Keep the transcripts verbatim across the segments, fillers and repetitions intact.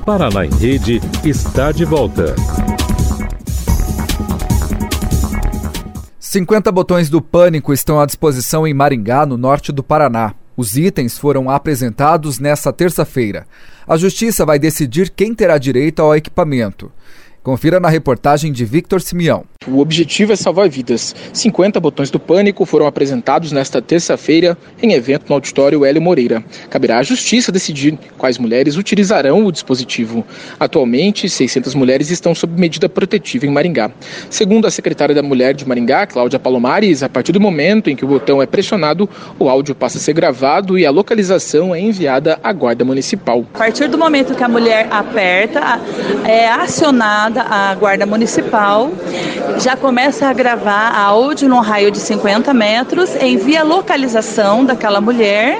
Paraná em Rede está de volta. cinquenta botões do Pânico estão à disposição em Maringá, no norte do Paraná. Os itens foram apresentados nesta terça-feira. A Justiça vai decidir quem terá direito ao equipamento. Confira na reportagem de Victor Simeão. O objetivo é salvar vidas. cinquenta botões do Pânico foram apresentados nesta terça-feira em evento no auditório Hélio Moreira. Caberá à Justiça decidir quais mulheres utilizarão o dispositivo. Atualmente, seiscentas mulheres estão sob medida protetiva em Maringá. Segundo a secretária da Mulher de Maringá, Cláudia Palomares, a partir do momento em que o botão é pressionado, o áudio passa a ser gravado e a localização é enviada à Guarda Municipal. A partir do momento que a mulher aperta, é acionada a Guarda Municipal, já começa a gravar áudio num raio de cinquenta metros, envia a localização daquela mulher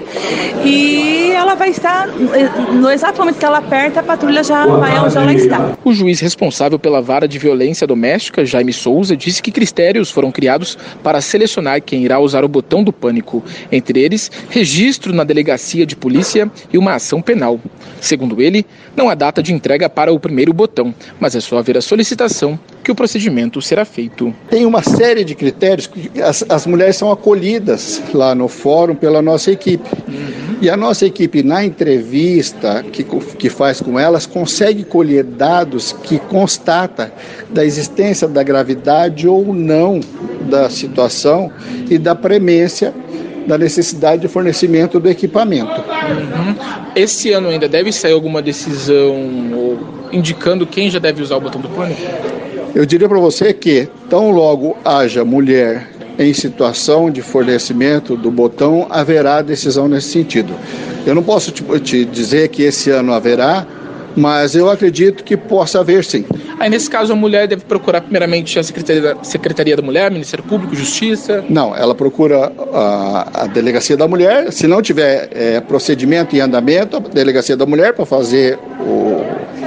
e ela vai estar, no exato momento que ela aperta, a patrulha já vai onde ela está. O juiz responsável pela vara de violência doméstica, Jaime Souza, disse que critérios foram criados para selecionar quem irá usar o botão do Pânico. Entre eles, registro na delegacia de polícia e uma ação penal. Segundo ele, não há data de entrega para o primeiro botão, mas é só haver a solicitação que o procedimento será feito. Tem uma série de critérios que as, as mulheres são acolhidas lá no fórum pela nossa equipe. Uhum. E a nossa equipe, na entrevista que, que faz com elas, consegue colher dados que constata da existência da gravidade ou não da situação e da premência da necessidade de fornecimento do equipamento. Uhum. Esse ano ainda deve sair alguma decisão ou indicando quem já deve usar o botão do Pânico? Eu diria para você que, tão logo haja mulher em situação de fornecimento do botão, haverá decisão nesse sentido. Eu não posso te, te dizer que esse ano haverá, mas eu acredito que possa haver sim. Aí, nesse caso, a mulher deve procurar primeiramente a Secretaria, Secretaria da Mulher, Ministério Público, Justiça? Não, ela procura a, a Delegacia da Mulher. Se não tiver é, procedimento em andamento, a Delegacia da Mulher para fazer o,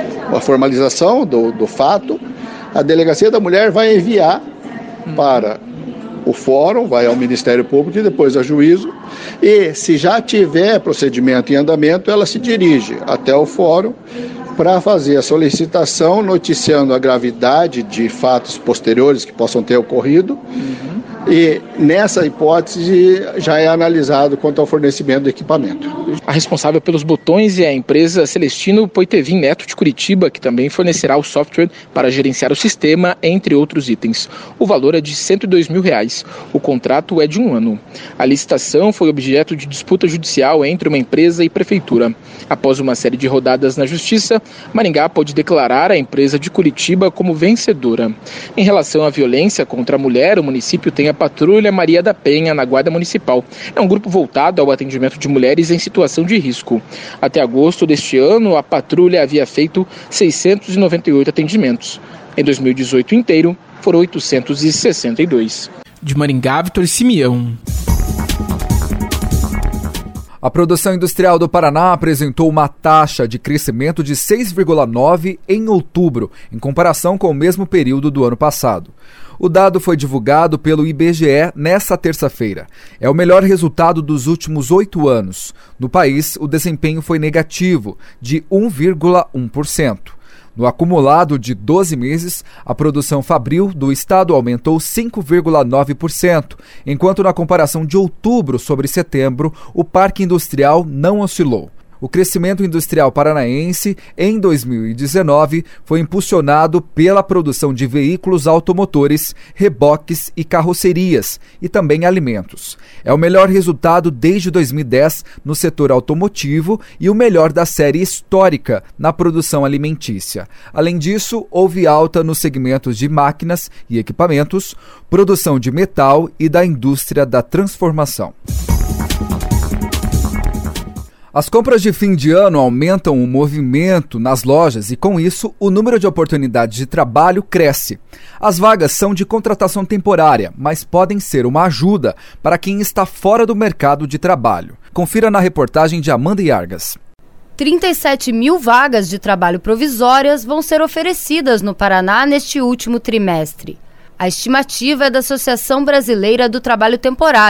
a formalização do, do fato. A Delegacia da Mulher vai enviar hum. para o fórum, vai ao Ministério Público e depois a juízo. E se já tiver procedimento em andamento, ela se dirige até o fórum para fazer a solicitação, noticiando a gravidade de fatos posteriores que possam ter ocorrido. Uhum. E nessa hipótese já é analisado quanto ao fornecimento do equipamento. A responsável pelos botões é a empresa Celestino Poitevin Neto de Curitiba, que também fornecerá o software para gerenciar o sistema, entre outros itens. O valor é de cento e dois mil reais. O contrato é de um ano. A licitação foi objeto de disputa judicial entre uma empresa e prefeitura. Após uma série de rodadas na justiça, Maringá pôde declarar a empresa de Curitiba como vencedora. Em relação à violência contra a mulher, o município tem a Patrulha Maria da Penha na Guarda Municipal. É um grupo voltado ao atendimento de mulheres em situação de risco. Até agosto deste ano, a patrulha havia feito seiscentos e noventa e oito atendimentos. Em dois mil e dezoito inteiro, foram oitocentos e sessenta e dois. De Maringá, Victor Simeão. A produção industrial do Paraná apresentou uma taxa de crescimento de seis vírgula nove por cento em outubro, em comparação com o mesmo período do ano passado. O dado foi divulgado pelo I B G E nesta terça-feira. É o melhor resultado dos últimos oito anos. No país, o desempenho foi negativo, de um vírgula um por cento. No acumulado de doze meses, a produção fabril do estado aumentou cinco vírgula nove por cento, enquanto na comparação de outubro sobre setembro, o parque industrial não oscilou. O crescimento industrial paranaense em dois mil e dezenove foi impulsionado pela produção de veículos automotores, reboques e carrocerias, e também alimentos. É o melhor resultado desde dois mil e dez no setor automotivo e o melhor da série histórica na produção alimentícia. Além disso, houve alta nos segmentos de máquinas e equipamentos, produção de metal e da indústria da transformação. As compras de fim de ano aumentam o movimento nas lojas e, com isso, o número de oportunidades de trabalho cresce. As vagas são de contratação temporária, mas podem ser uma ajuda para quem está fora do mercado de trabalho. Confira na reportagem de Amanda Yargas. trinta e sete mil vagas de trabalho provisórias vão ser oferecidas no Paraná neste último trimestre. A estimativa é da Associação Brasileira do Trabalho Temporário.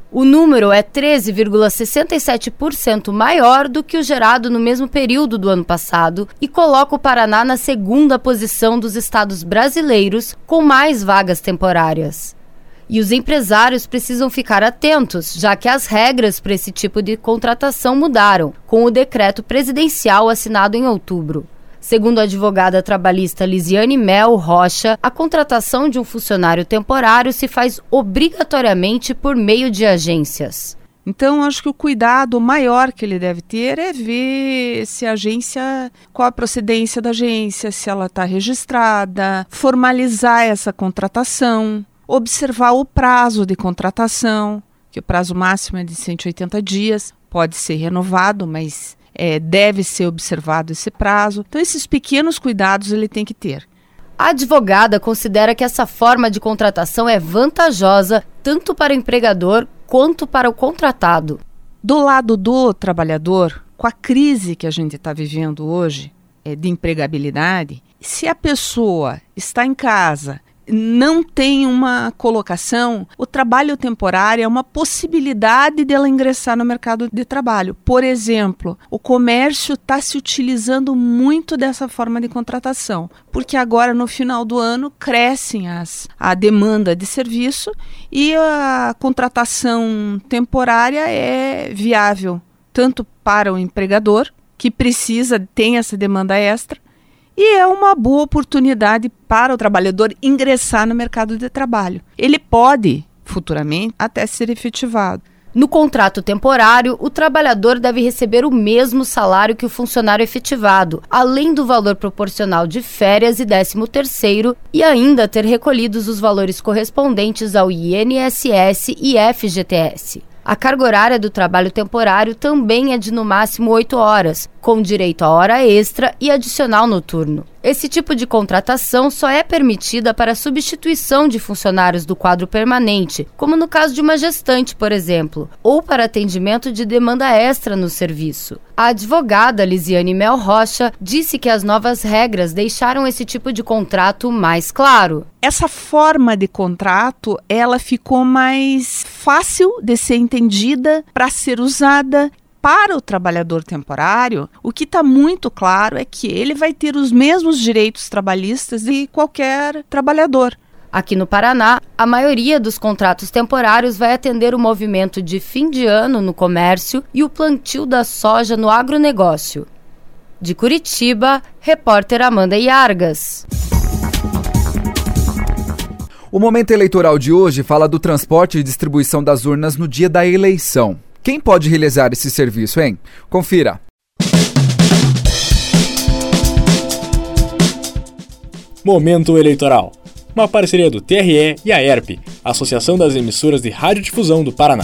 O número é treze vírgula sessenta e sete por cento maior do que o gerado no mesmo período do ano passado e coloca o Paraná na segunda posição dos estados brasileiros com mais vagas temporárias. E os empresários precisam ficar atentos, já que as regras para esse tipo de contratação mudaram, com o decreto presidencial assinado em outubro. Segundo a advogada trabalhista Lisiane Mel Rocha, a contratação de um funcionário temporário se faz obrigatoriamente por meio de agências. Então, acho que o cuidado maior que ele deve ter é ver se a agência, qual a procedência da agência, se ela está registrada, formalizar essa contratação, observar o prazo de contratação, que o prazo máximo é de cento e oitenta dias, pode ser renovado, mas É, deve ser observado esse prazo. Então, esses pequenos cuidados ele tem que ter. A advogada considera que essa forma de contratação é vantajosa tanto para o empregador quanto para o contratado. Do lado do trabalhador, com a crise que a gente está vivendo hoje, é, de empregabilidade, se a pessoa está em casa, não tem uma colocação, o trabalho temporário é uma possibilidade dela ingressar no mercado de trabalho. Por exemplo, o comércio está se utilizando muito dessa forma de contratação, porque agora no final do ano crescem as, a demanda de serviço e a contratação temporária é viável, tanto para o empregador, que precisa, tem essa demanda extra, e é uma boa oportunidade para o trabalhador ingressar no mercado de trabalho. Ele pode, futuramente, até ser efetivado. No contrato temporário, o trabalhador deve receber o mesmo salário que o funcionário efetivado, além do valor proporcional de férias e décimo terceiro, e ainda ter recolhidos os valores correspondentes ao I N S S e F G T S. A carga horária do trabalho temporário também é de no máximo oito horas, com direito a hora extra e adicional noturno. Esse tipo de contratação só é permitida para substituição de funcionários do quadro permanente, como no caso de uma gestante, por exemplo, ou para atendimento de demanda extra no serviço. A advogada Lisiane Mel Rocha disse que as novas regras deixaram esse tipo de contrato mais claro. Essa forma de contrato, ela ficou mais fácil de ser entendida para ser usada. Para o trabalhador temporário, o que está muito claro é que ele vai ter os mesmos direitos trabalhistas de qualquer trabalhador. Aqui no Paraná, a maioria dos contratos temporários vai atender o movimento de fim de ano no comércio e o plantio da soja no agronegócio. De Curitiba, repórter Amanda Iargas. O Momento Eleitoral de hoje fala do transporte e distribuição das urnas no dia da eleição. Quem pode realizar esse serviço, hein? Confira. Momento Eleitoral. Uma parceria do T R E e a E R P, Associação das Emissoras de Radiodifusão do Paraná.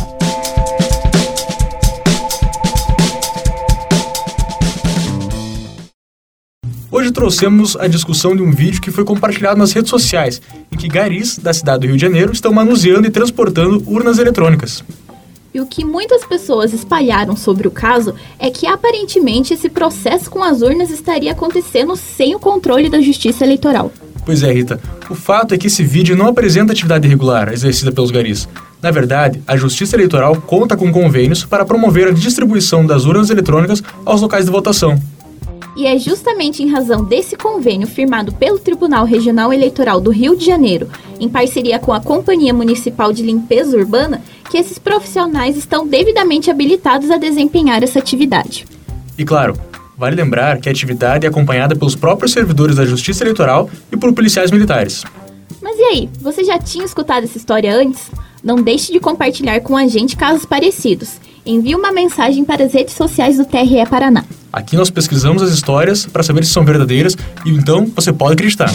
Hoje trouxemos a discussão de um vídeo que foi compartilhado nas redes sociais, em que garis da cidade do Rio de Janeiro estão manuseando e transportando urnas eletrônicas. E o que muitas pessoas espalharam sobre o caso é que aparentemente esse processo com as urnas estaria acontecendo sem o controle da Justiça Eleitoral. Pois é, Rita. O fato é que esse vídeo não apresenta atividade irregular exercida pelos garis. Na verdade, a Justiça Eleitoral conta com convênios para promover a distribuição das urnas eletrônicas aos locais de votação. E é justamente em razão desse convênio firmado pelo Tribunal Regional Eleitoral do Rio de Janeiro, em parceria com a Companhia Municipal de Limpeza Urbana, que esses profissionais estão devidamente habilitados a desempenhar essa atividade. E claro, vale lembrar que a atividade é acompanhada pelos próprios servidores da Justiça Eleitoral e por policiais militares. Mas e aí, você já tinha escutado essa história antes? Não deixe de compartilhar com a gente casos parecidos. Envie uma mensagem para as redes sociais do T R E Paraná. Aqui nós pesquisamos as histórias para saber se são verdadeiras e então você pode acreditar.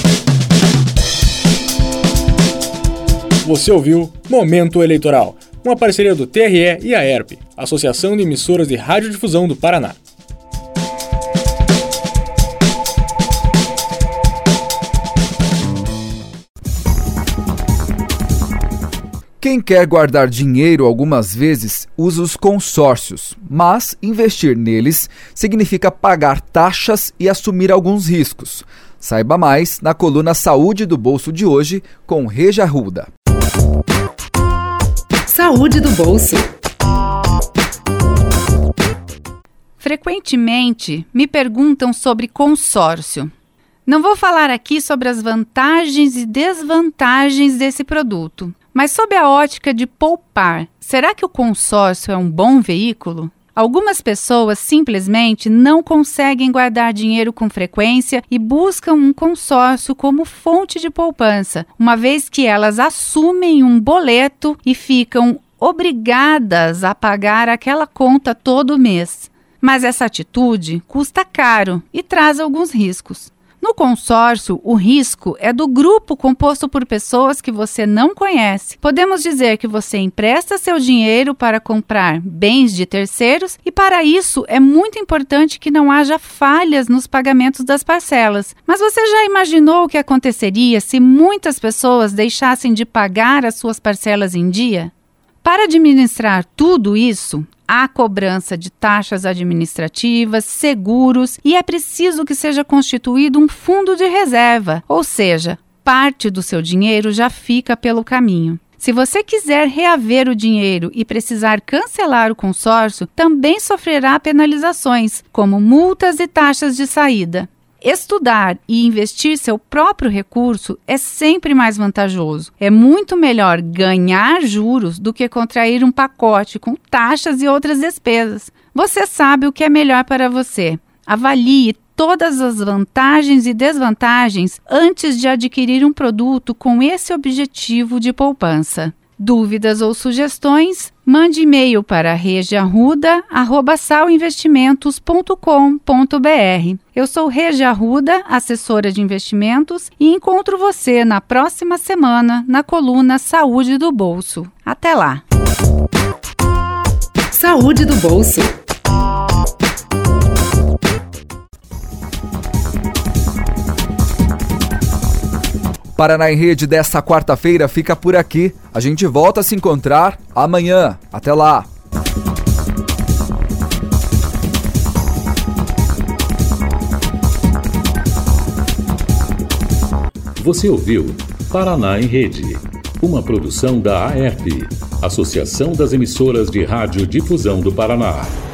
Você ouviu Momento Eleitoral, uma parceria do T R E e a E R P, Associação de Emissoras de Radiodifusão do Paraná. Quem quer guardar dinheiro algumas vezes usa os consórcios, mas investir neles significa pagar taxas e assumir alguns riscos. Saiba mais na coluna Saúde do Bolso de hoje com Reja Arruda. Saúde do bolso. Frequentemente me perguntam sobre consórcio. Não vou falar aqui sobre as vantagens e desvantagens desse produto, mas sob a ótica de poupar, será que o consórcio é um bom veículo? Algumas pessoas simplesmente não conseguem guardar dinheiro com frequência e buscam um consórcio como fonte de poupança, uma vez que elas assumem um boleto e ficam obrigadas a pagar aquela conta todo mês. Mas essa atitude custa caro e traz alguns riscos. No consórcio, o risco é do grupo composto por pessoas que você não conhece. Podemos dizer que você empresta seu dinheiro para comprar bens de terceiros e, para isso, é muito importante que não haja falhas nos pagamentos das parcelas. Mas você já imaginou o que aconteceria se muitas pessoas deixassem de pagar as suas parcelas em dia? Para administrar tudo isso, há cobrança de taxas administrativas, seguros e é preciso que seja constituído um fundo de reserva, ou seja, parte do seu dinheiro já fica pelo caminho. Se você quiser reaver o dinheiro e precisar cancelar o consórcio, também sofrerá penalizações, como multas e taxas de saída. Estudar e investir seu próprio recurso é sempre mais vantajoso. É muito melhor ganhar juros do que contrair um pacote com taxas e outras despesas. Você sabe o que é melhor para você. Avalie todas as vantagens e desvantagens antes de adquirir um produto com esse objetivo de poupança. Dúvidas ou sugestões? Mande e-mail para regiarruda arroba salinvestimentos ponto com ponto b r. Eu sou Regia Arruda, assessora de investimentos, e encontro você na próxima semana na coluna Saúde do Bolso. Até lá! Saúde do bolso. Paraná em Rede desta quarta-feira fica por aqui. A gente volta a se encontrar amanhã. Até lá! Você ouviu Paraná em Rede, uma produção da A E R P, Associação das Emissoras de Rádio Difusão do Paraná.